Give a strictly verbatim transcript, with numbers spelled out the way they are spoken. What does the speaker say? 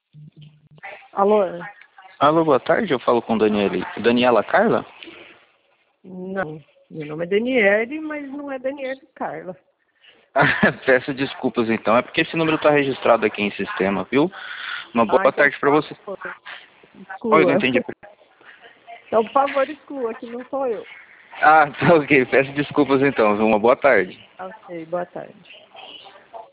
Alô? Alô, boa tarde, eu falo com Daniele. Daniela Carla? Não, meu nome é Daniele, mas não é Daniele Carla. Peço desculpas então, é porque esse número está registrado aqui em sistema, viu? Uma boa Ah, então, tarde para você. por favor, Oi, não exclua. entendi. Então, por favor, exclua, que não sou eu. Ah, tá ok, peço desculpas então, viu? Uma boa tarde. Ok, boa tarde.